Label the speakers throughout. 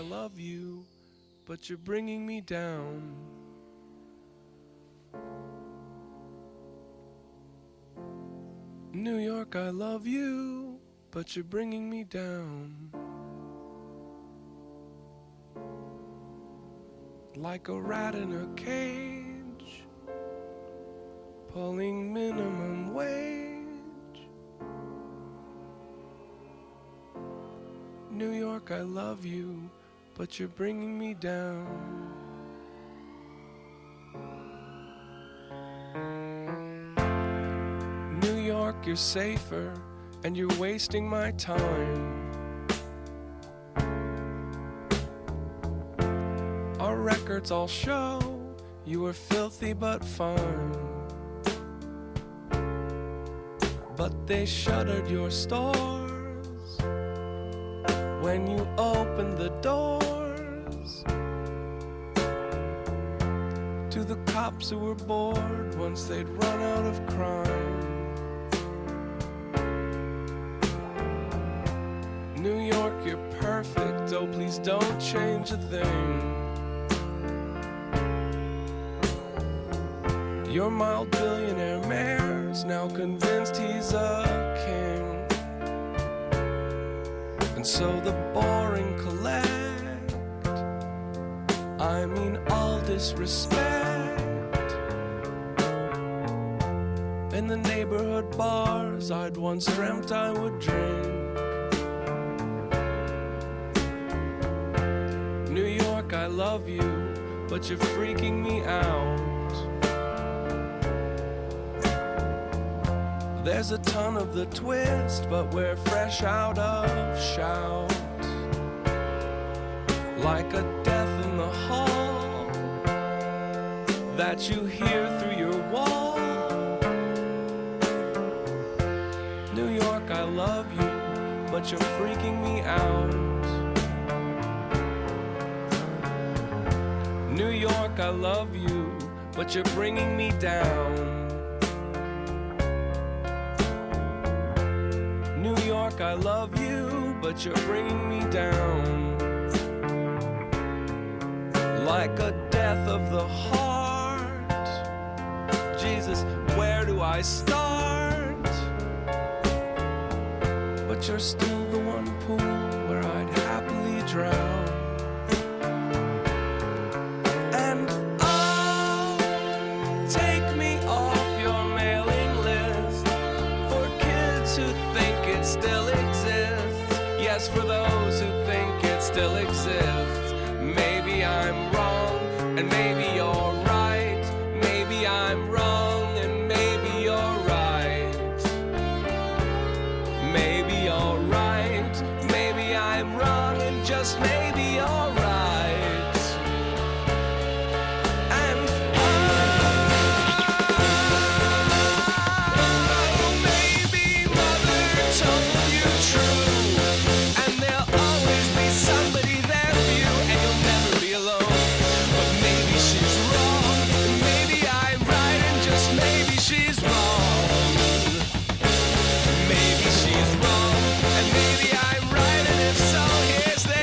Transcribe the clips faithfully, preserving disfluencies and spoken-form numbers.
Speaker 1: love you, but you're bringing me down. New York, I love you, but you're bringing me down. Like a rat in a cage, pulling minimum wage. New York, I love you, but you're bringing me down. New York, you're safer, and you're wasting my time. Our records all show you were filthy but fine. But they shuttered your stores when you opened the doors to the cops who were bored once they'd run out of crime. New York, you're perfect, oh please don't change a thing. Your mild billionaire mayor's now convinced he's a king. And so the boring collect, I mean all disrespect. In the neighborhood bars I'd once dreamt I would drink. New York, I love you, but you're freaking me out. There's a ton of the twist, but we're fresh out of shout. Like a death in the hall that you hear through your wall. New York, I love you, but you're freaking me out. New York, I love you, but you're bringing me down. New York, I love you, but you're bringing me down. Like a death of the heart. Jesus, where do I start? But you're still the one pool where I'd happily drown. And oh, take me off your mailing list for kids who think it still exists. Yes, for those who think it still exists. Maybe I'm wrong, and maybe you're right. Maybe I'm wrong, and maybe you're right. Maybe you're right. Maybe I'm wrong, and just maybe you're right. And oh, maybe mother told you true, and there'll always be somebody there for you, and you'll never be alone. But maybe she's wrong, and maybe I'm right, and just maybe she's wrong. Maybe she's wrong, and maybe I'm right, and if so, here's the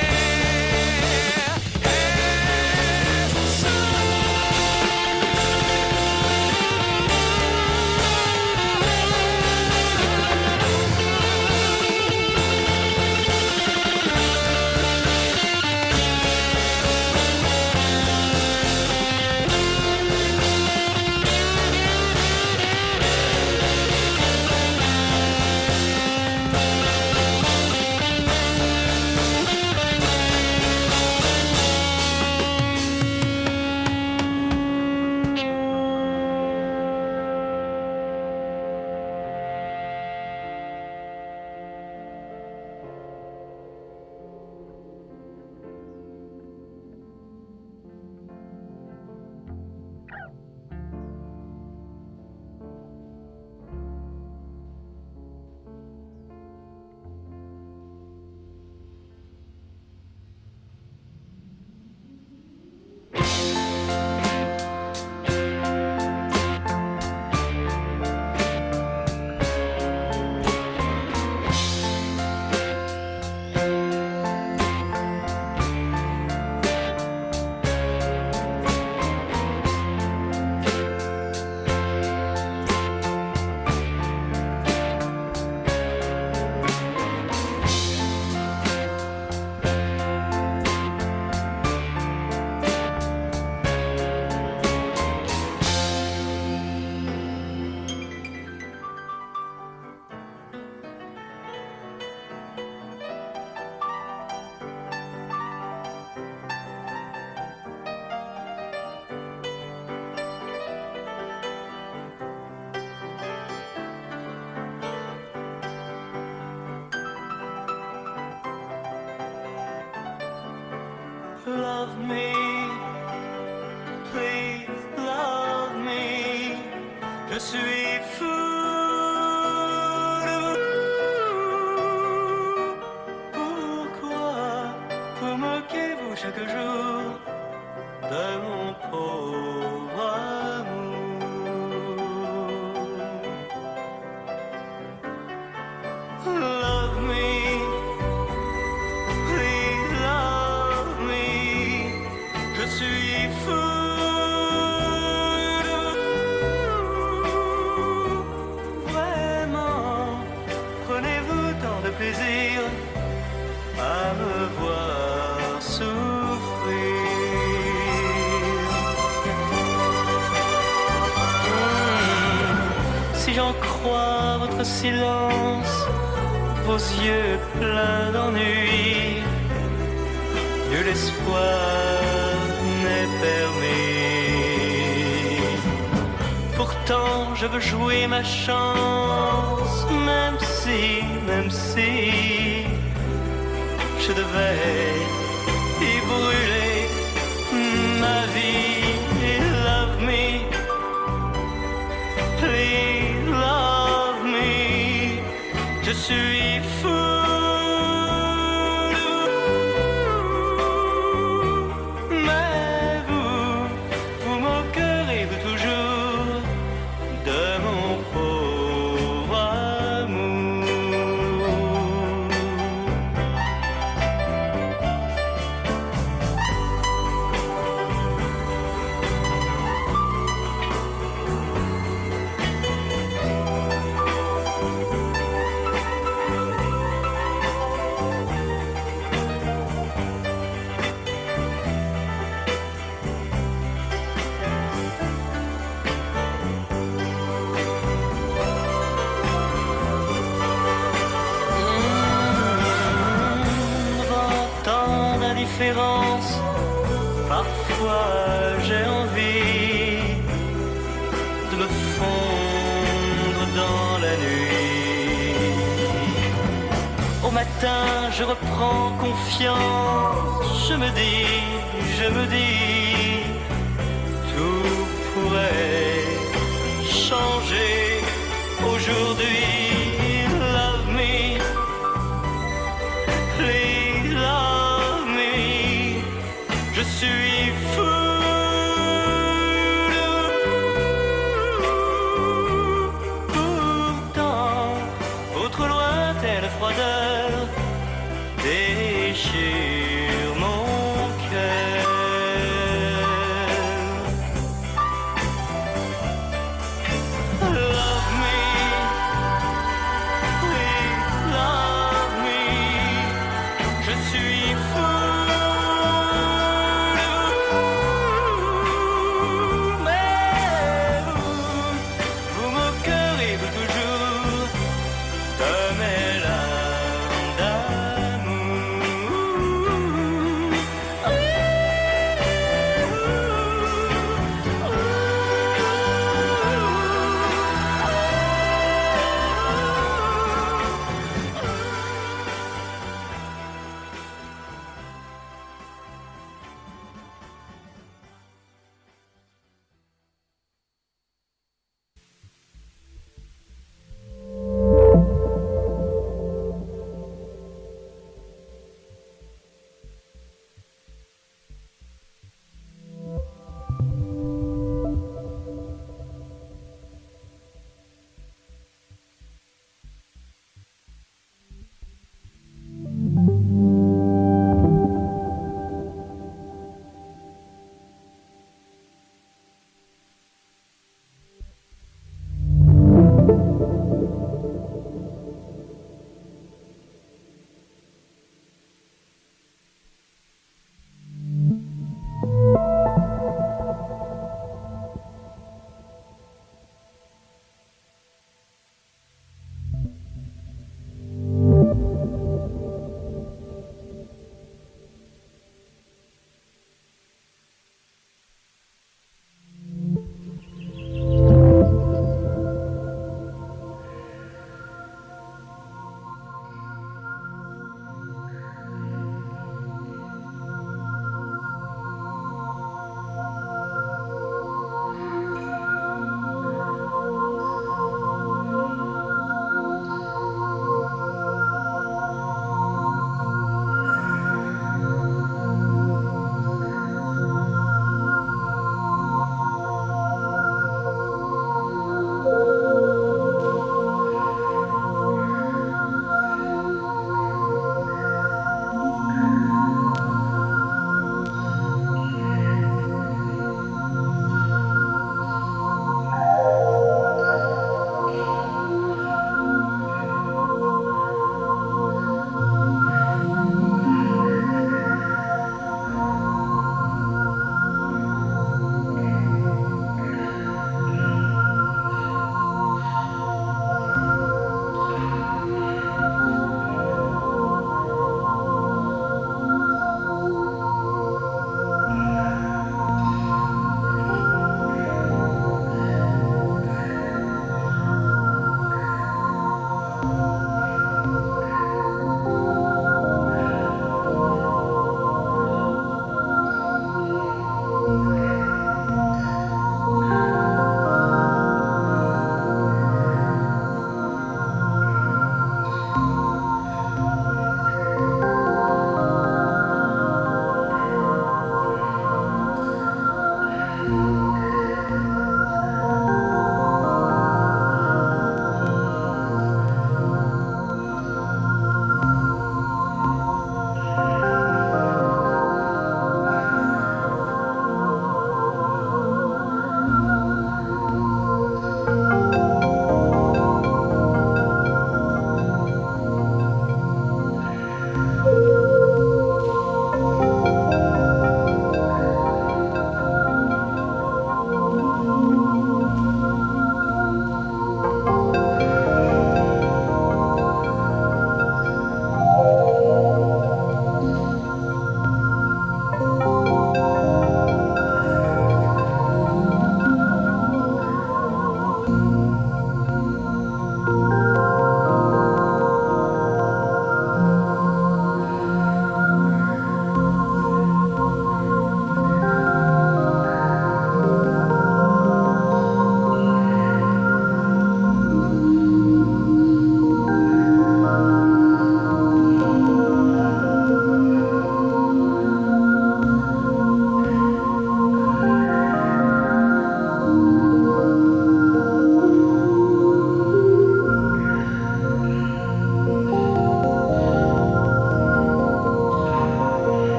Speaker 2: love me, please love me. Je suis fou de vous. Pourquoi vous moquez-vous chaque jour de mon pauvre amour? Love me, please love me. Je suis fou de vous. Vraiment, prenez-vous tant de plaisir à me voir souffrir. Mmh. Si j'en crois votre silence, vos yeux pleins d'ennui, nul espoir n'est permis. Pourtant je veux jouer ma chance, même si, même si je devais y brûler ma vie. Love me, please love me. Je suis fou de vous. Mais vous, vous moquerez-vous toujours de mon pauvre amour? Parfois j'ai envie de me fondre dans la nuit. Au matin je reprends confiance, je me dis, je me dis, tout pourrait changer aujourd'hui. Love me, please love me. Je suis fou de vous. Pourtant, votre lointaine froideur déchire mon cœur. Love me, please love me. Je suis fou. Toujours de mes larmes d'amour.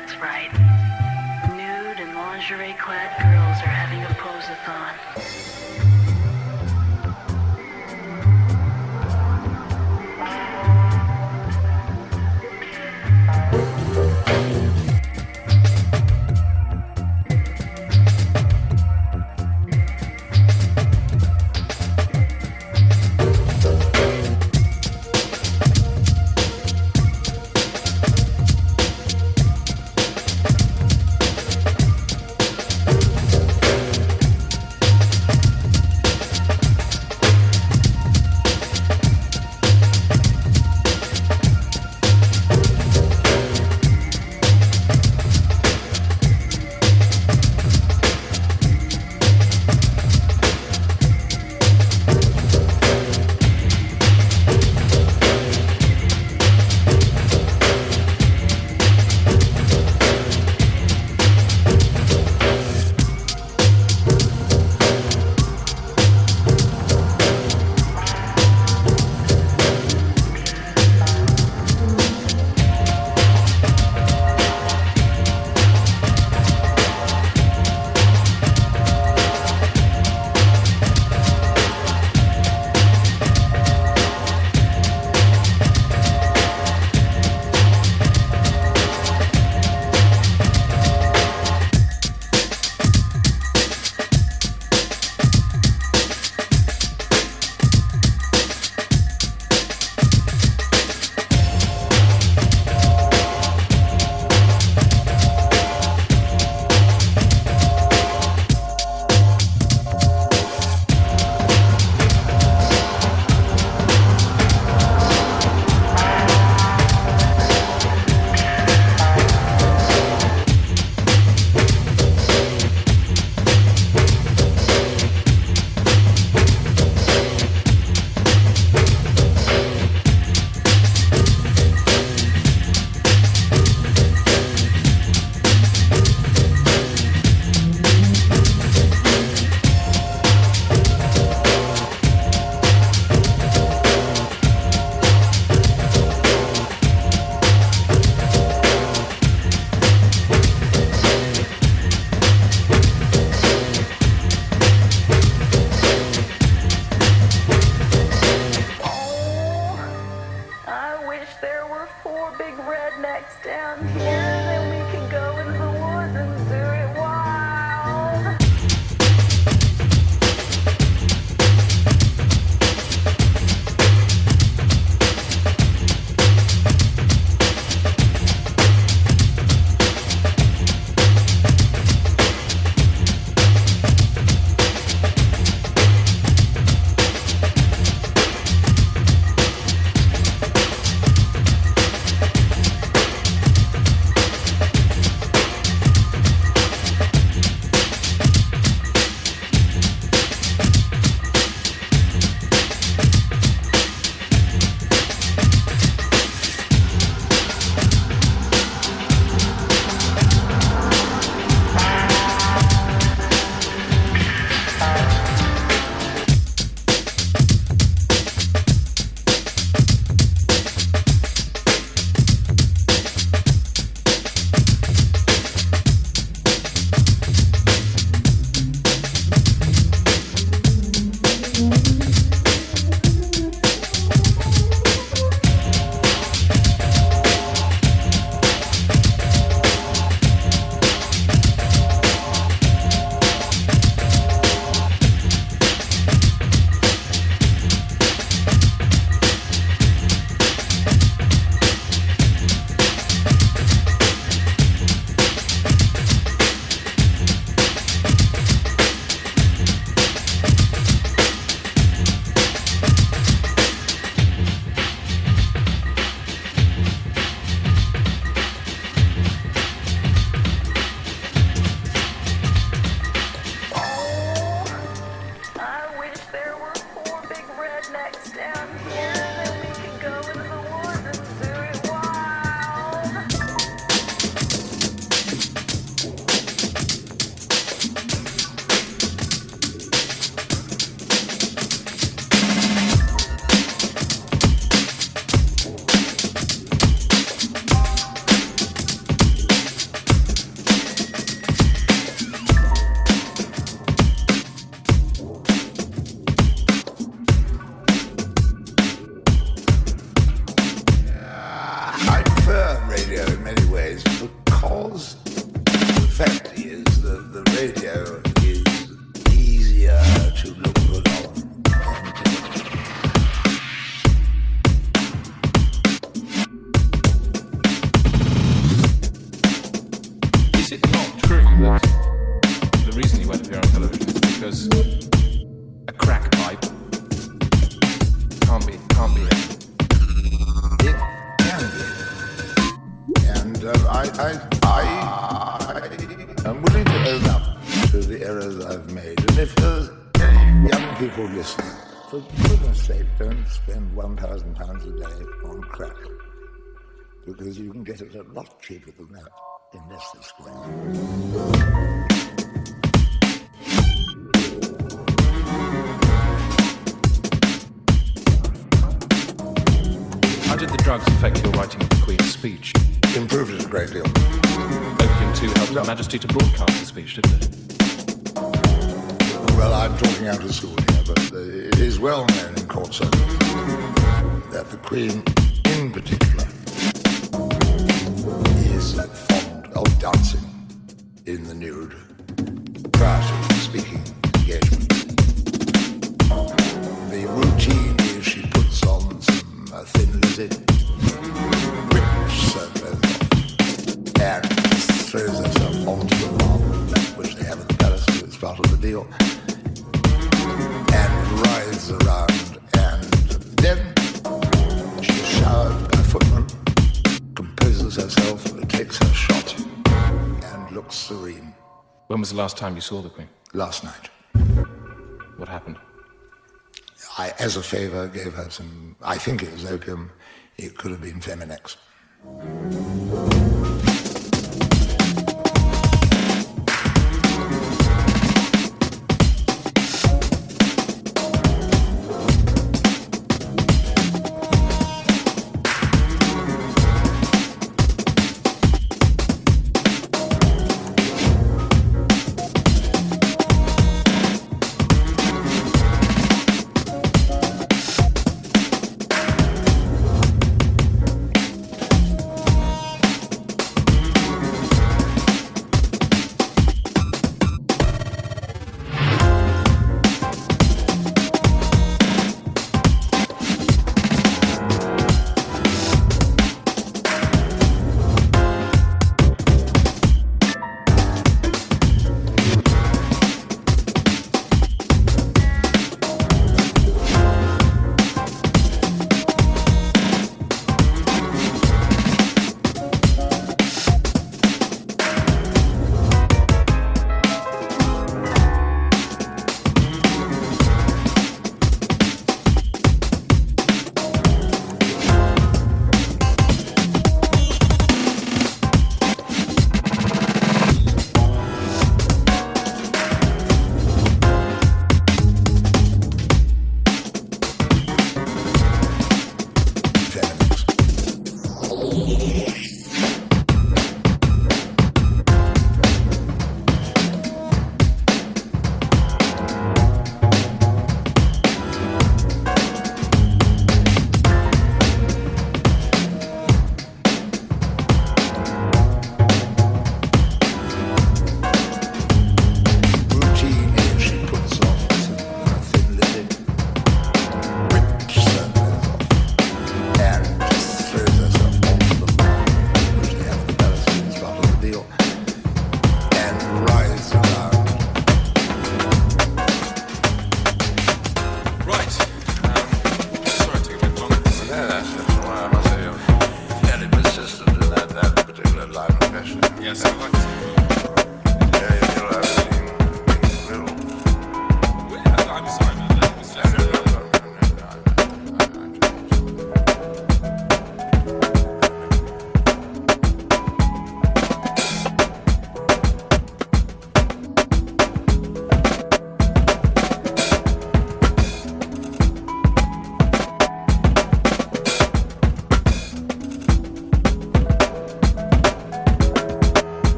Speaker 3: That's right. Nude and lingerie-clad girls are having a pose-a-thon.
Speaker 4: because the fact is that the radio is easier to look good on than television.
Speaker 5: Is it not true that the reason you went to appear on television is because a crack pipe can't be, can't be it?
Speaker 4: It can be. And uh, I, I, I am willing to own up to the errors I've made. And if there's any young people listening, for goodness sake, don't spend one thousand pounds a day on crack. Because you can get it a lot cheaper than that in Leicester Square.
Speaker 5: How did the drugs affect your writing of the Queen's speech?
Speaker 4: Improved it a great deal.
Speaker 5: Opium too helped Her Majesty to broadcast the speech, didn't it?
Speaker 4: Well, I'm talking out of school here, but uh, it is well known in court circles that the Queen, in particular, is fond of dancing in the nude prior to the speaking engagement. The routine is she puts on some uh, thin lizzy, rips her clothes off, and throws herself onto the marble, which they have at the palace, so it's part of the deal, and writhes around, and then she's showered by footmen, composes herself, takes her shot, and looks serene.
Speaker 5: When was the last time you saw the Queen?
Speaker 4: Last night.
Speaker 5: What happened?
Speaker 4: I, as a favour, gave her some, I think it was opium, it could have been Feminex.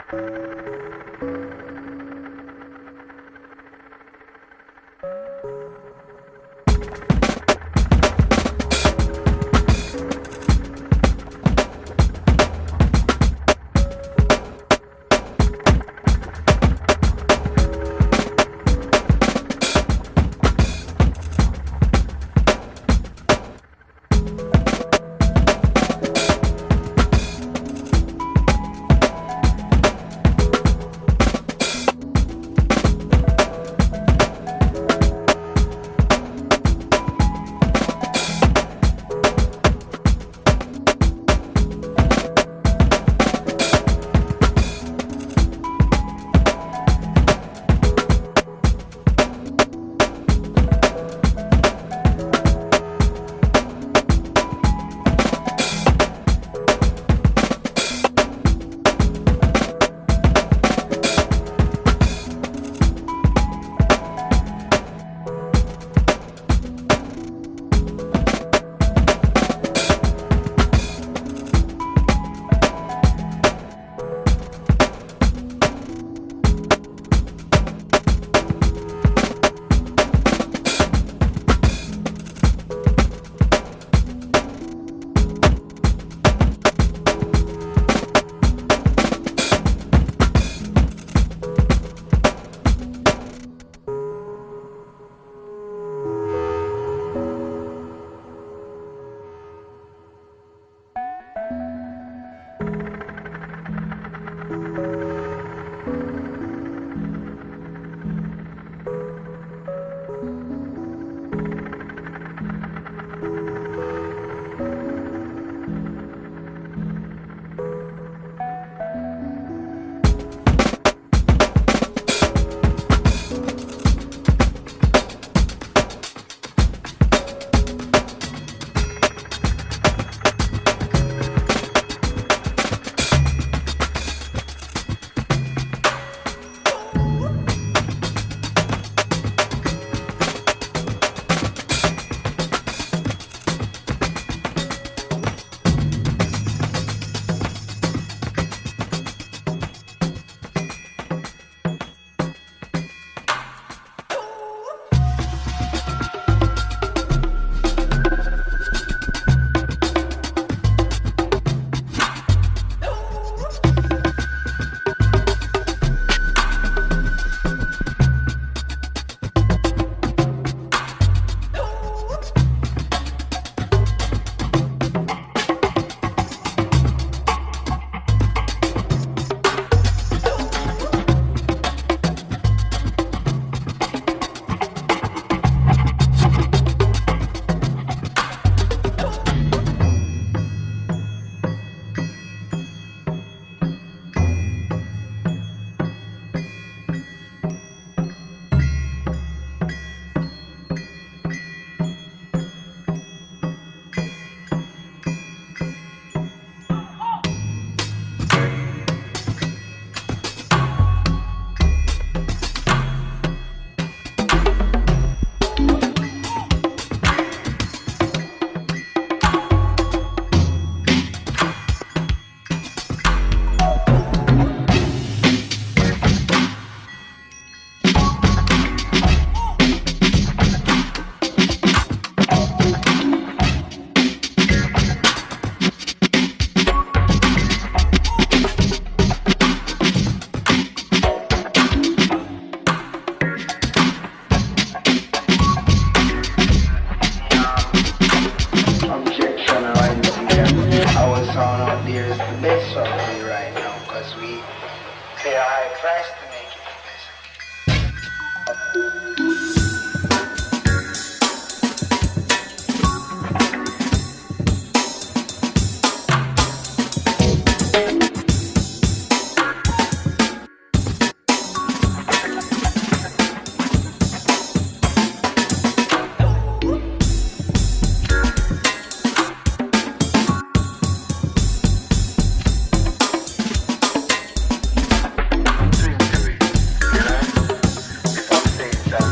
Speaker 6: things that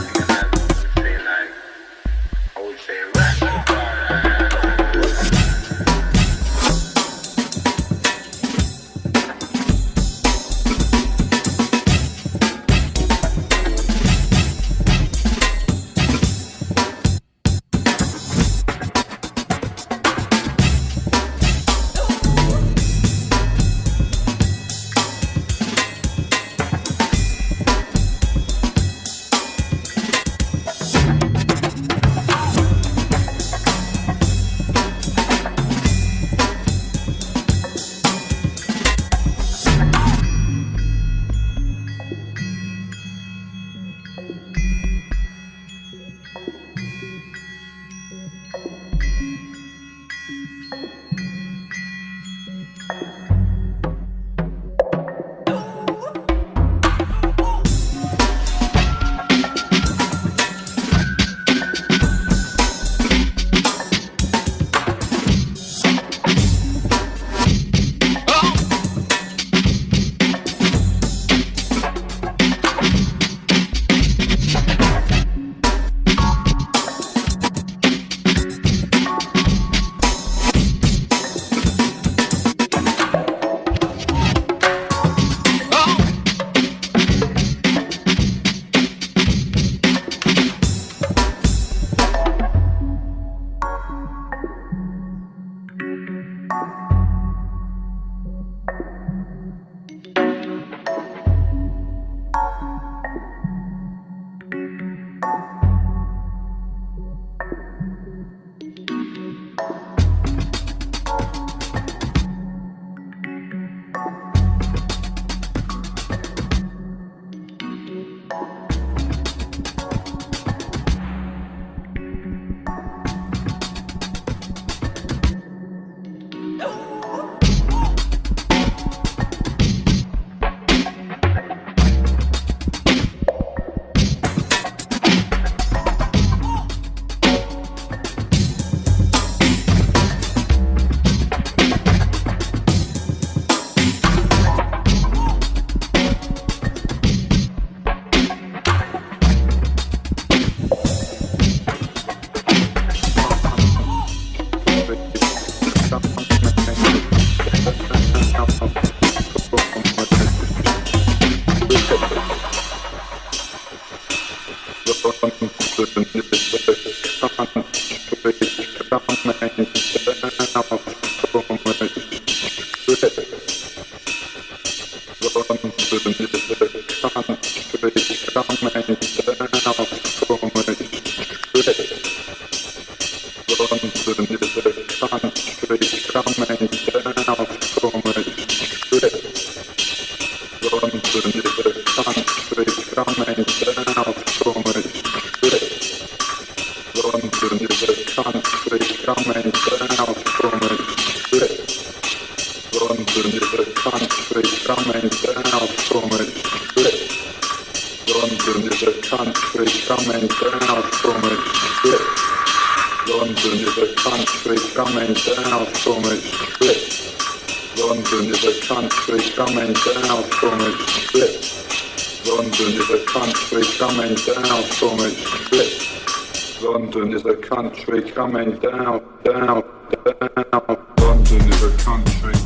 Speaker 6: London is a country coming down from its strip. London is a country coming down from its strip. London is a country coming down from its strip. London is a country coming down from its strip. London is a country coming down from its strip. London is a country coming down, down, down. London is a country.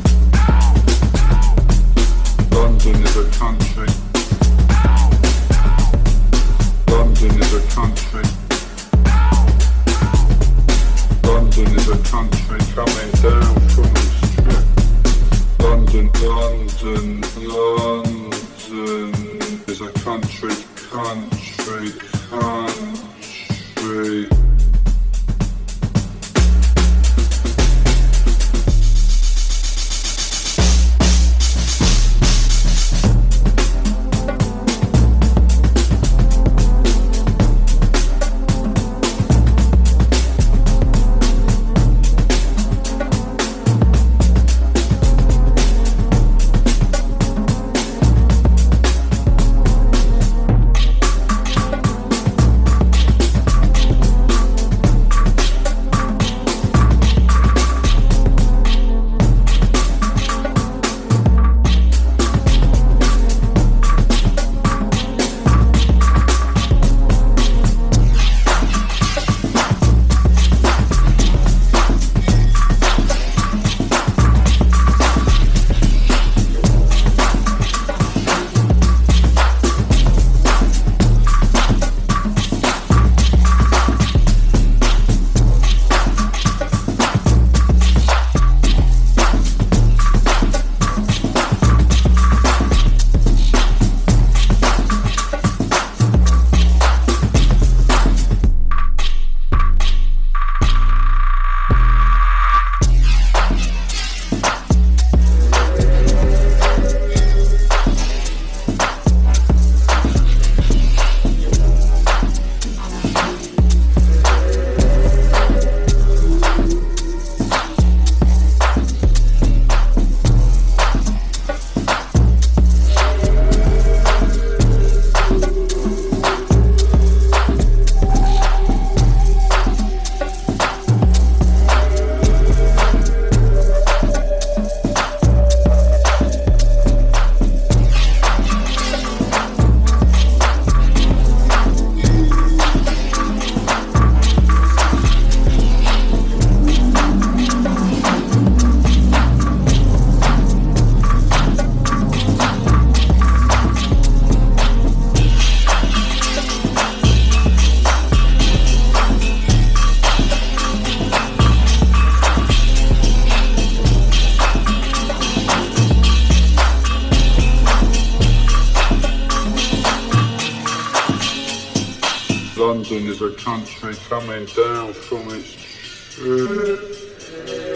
Speaker 6: London is a country. London is a country. London is a country coming down from its strip. London, London, London is a country, country, country. London is a country coming down from its strip.